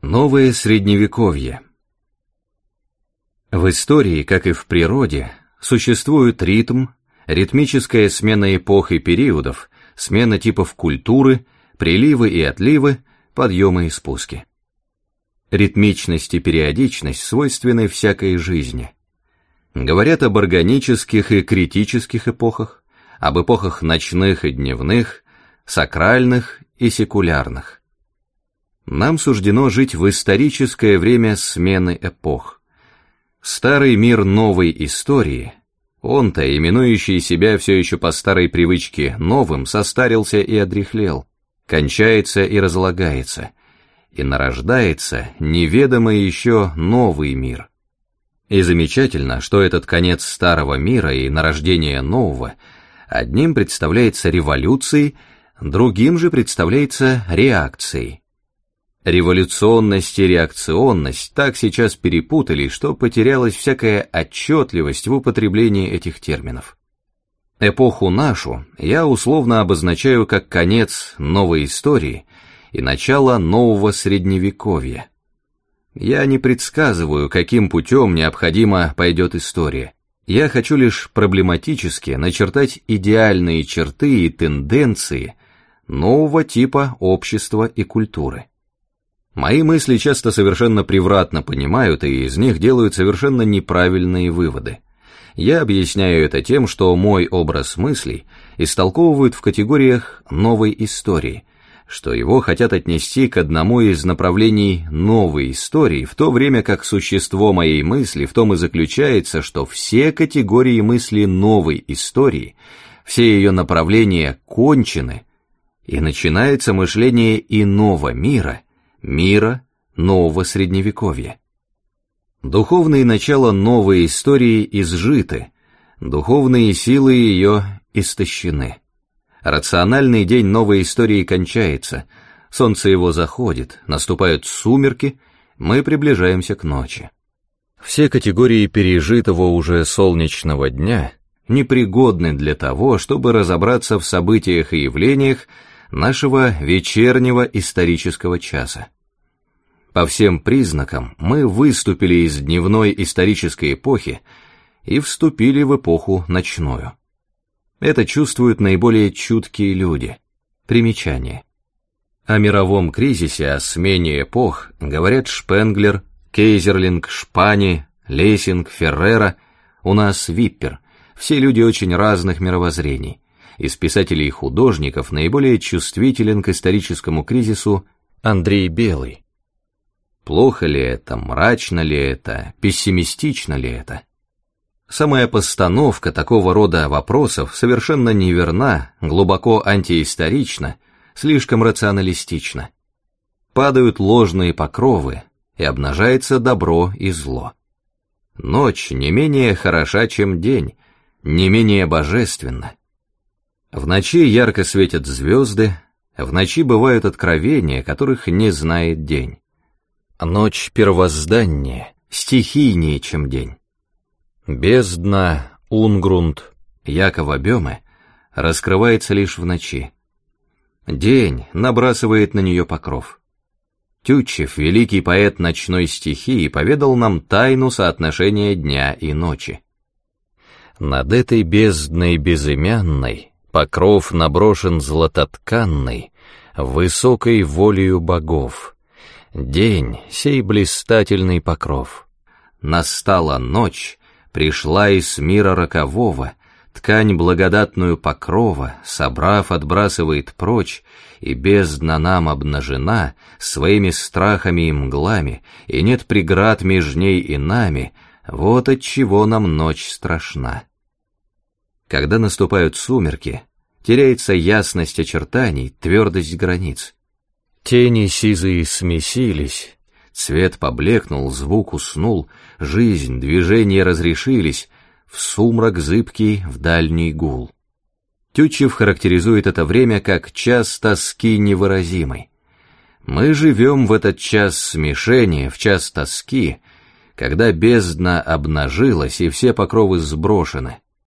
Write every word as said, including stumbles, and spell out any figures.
Новое Средневековье. В истории, как и в природе, существует ритм, ритмическая смена эпох и периодов, смена типов культуры, приливы и отливы, подъемы и спуски. Ритмичность и периодичность свойственны всякой жизни. Говорят об органических и критических эпохах, об эпохах ночных и дневных, сакральных и секулярных. Нам суждено жить в историческое время смены эпох. Старый мир новой истории, он-то, именующий себя все еще по старой привычке новым, состарился и одряхлел, кончается и разлагается, и нарождается неведомый еще новый мир. И замечательно, что этот конец старого мира и нарождение нового одним представляется революцией, другим же представляется реакцией. Революционность и реакционность так сейчас перепутали, что потерялась всякая отчетливость в употреблении этих терминов. Эпоху нашу я условно обозначаю как конец новой истории и начало нового Средневековья. Я не предсказываю, каким путем необходимо пойдет история. Я хочу лишь проблематически начертать идеальные черты и тенденции нового типа общества и культуры. Мои мысли часто совершенно превратно понимают, и из них делают совершенно неправильные выводы. Я объясняю это тем, что мой образ мыслей истолковывают в категориях новой истории, что его хотят отнести к одному из направлений новой истории, в то время как существо моей мысли в том и заключается, что все категории мысли новой истории, все ее направления кончены, и начинается мышление иного мира, мира нового Средневековья. Духовные начала новой истории изжиты, духовные силы ее истощены. Рациональный день новой истории кончается, солнце его заходит, наступают сумерки, мы приближаемся к ночи. Все категории пережитого уже солнечного дня непригодны для того, чтобы разобраться в событиях и явлениях нашего вечернего исторического часа. По всем признакам мы выступили из дневной исторической эпохи и вступили в эпоху ночную. Это чувствуют наиболее чуткие люди. Примечание. О мировом кризисе, о смене эпох говорят Шпенглер, Кейзерлинг, Шпани, Лессинг, Феррера, у нас Виппер, все люди очень разных мировоззрений. Из писателей и художников наиболее чувствителен к историческому кризису Андрей Белый. Плохо ли это, мрачно ли это, пессимистично ли это? Самая постановка такого рода вопросов совершенно неверна, глубоко антиисторична, слишком рационалистична. Падают ложные покровы, и обнажается добро и зло. Ночь не менее хороша, чем день, не менее божественна. В ночи ярко светят звезды, в ночи бывают откровения, которых не знает день. Ночь первозданнее, стихийнее, чем день. Бездна, Унгрунд, Якова Бёме раскрывается лишь в ночи. День набрасывает на нее покров. Тютчев, великий поэт ночной стихии, поведал нам тайну соотношения дня и ночи. Над этой бездной безымянной покров наброшен златотканный, высокой волею богов. День сей блистательный покров. Настала ночь, пришла из мира рокового, ткань благодатную покрова, собрав, отбрасывает прочь, и бездна нам обнажена своими страхами и мглами, и нет преград меж ней и нами, вот отчего нам ночь страшна. Когда наступают сумерки, теряется ясность очертаний, твердость границ. Тени сизые смесились, цвет поблекнул, звук уснул, жизнь, движения разрешились, в сумрак зыбкий, в дальний гул. Тютчев характеризует это время как час тоски невыразимой. Мы живем в этот час смешения, в час тоски, когда бездна обнажилась и все покровы сброшены.